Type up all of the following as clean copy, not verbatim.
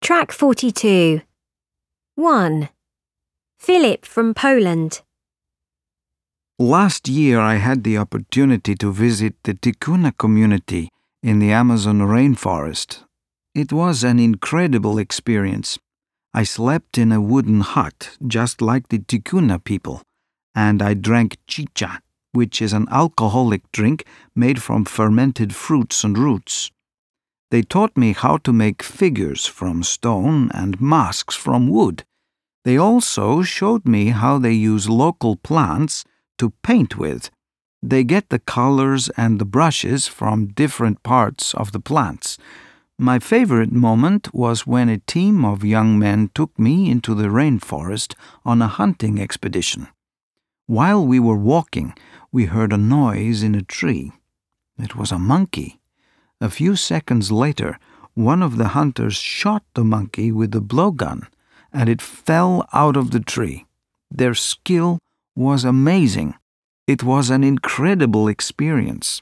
Track 42. 1. Philip from Poland. Last year I had the opportunity to visit the Ticuna community in the Amazon rainforest. It was an incredible experience. I slept in a wooden hut just like the Ticuna people, and I drank chicha, which is an alcoholic drink made from fermented fruits and roots. They taught me how to make figures from stone and masks from wood. They also showed me how they use local plants to paint with. They get the colors and the brushes from different parts of the plants. My favorite moment was when a team of young men took me into the rainforest on a hunting expedition. While we were walking, we heard a noise in a tree. It was a monkey. A few seconds later, one of the hunters shot the monkey with a blowgun, and it fell out of the tree. Their skill was amazing. It was an incredible experience.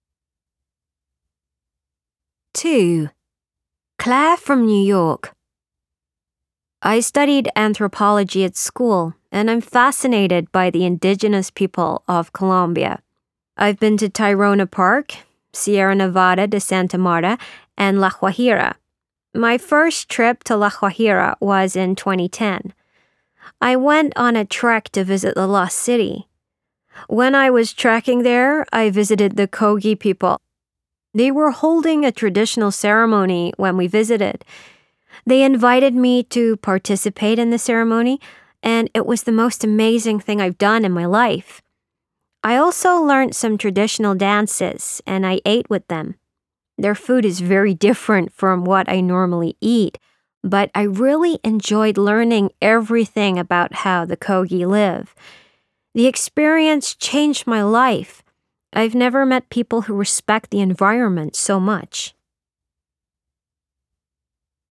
2. Claire from New York. I studied anthropology at school, and I'm fascinated by the indigenous people of Colombia. I've been to Tayrona Park, Sierra Nevada de Santa Marta, and La Guajira. My first trip to La Guajira was in 2010. I went on a trek to visit the Lost City. When I was trekking there, I visited the Kogi people. They were holding a traditional ceremony when we visited. They invited me to participate in the ceremony, and it was the most amazing thing I've done in my life. I also learned some traditional dances, and I ate with them. Their food is very different from what I normally eat, but I really enjoyed learning everything about how the Kogi live. The experience changed my life. I've never met people who respect the environment so much.